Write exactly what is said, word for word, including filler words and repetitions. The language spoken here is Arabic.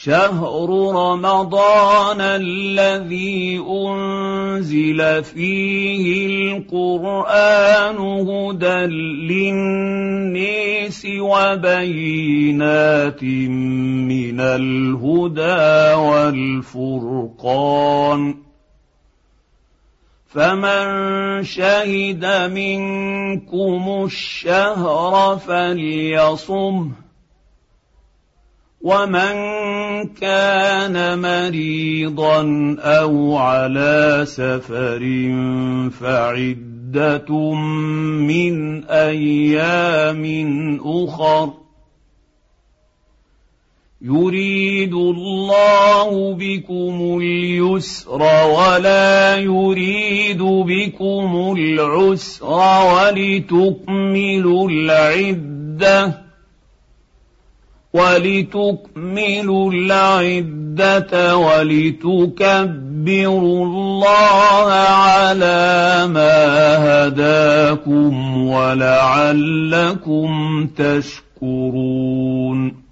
شهر رمضان الذي أنزل فيه القرآن هدى للناس وبينات من الهدى والفرقان فمن شهد منكم الشهر فليصمه ومن كان مريضا أو على سفر فعدة من أيام أخر يريد الله بكم اليسر ولا يريد بكم العسر ولتكملوا العدة ولتكملوا العدة ولتكبروا الله على ما هداكم ولعلكم تشكرون